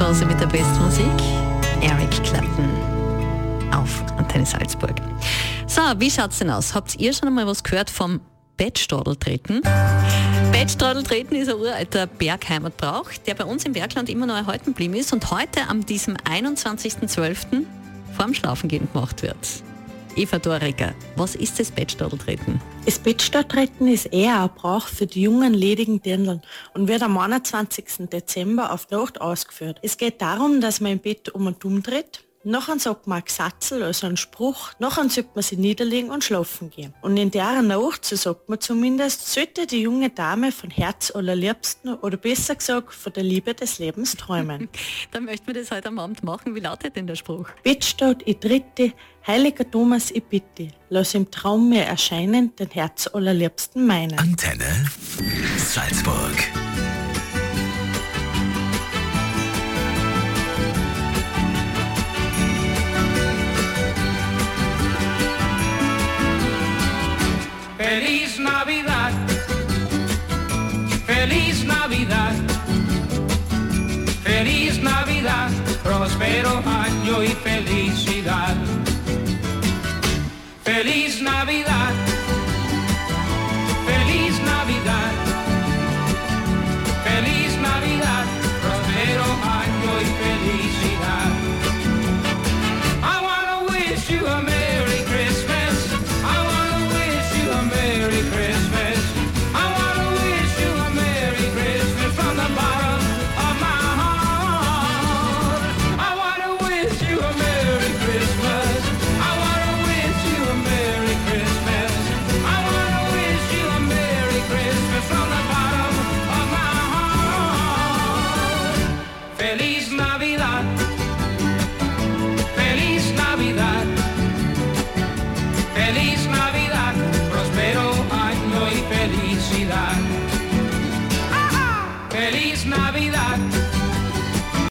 Mittagspause mit der besten Musik. Eric Clapton auf Antenne Salzburg. So, wie schaut's denn aus? Habt ihr schon einmal was gehört vom Bettstadeltreten? Bettstadeltreten ist ein uralter Bergheimatbrauch, der bei uns im Bergland immer noch erhalten geblieben ist und heute an diesem 21.12. vorm Schlafengehen gemacht wird. Eva Doriger, was ist das Bettstadeltreten? Das Bettstadeltreten ist eher ein Brauch für die jungen, ledigen Dirndln und wird am 21. Dezember auf die Nacht ausgeführt. Es geht darum, dass man im Bett um und umdreht. Nachher sagt man ein Gesatzel, also einen Spruch. Nachher sollte man sich niederlegen und schlafen gehen. Und in der Nacht, so sagt man zumindest, sollte die junge Dame von Herz allerliebsten oder besser gesagt von der Liebe des Lebens träumen. Dann möchten wir das heute am Abend machen. Wie lautet denn der Spruch? Bettstatt, ich tritte, heiliger Thomas, ich bitte, lass im Traum mir erscheinen, den Herz allerliebsten meinen. Antenne Salzburg. Feliz Navidad, Feliz Navidad, Feliz Navidad, próspero año y felicidad. Feliz Navidad.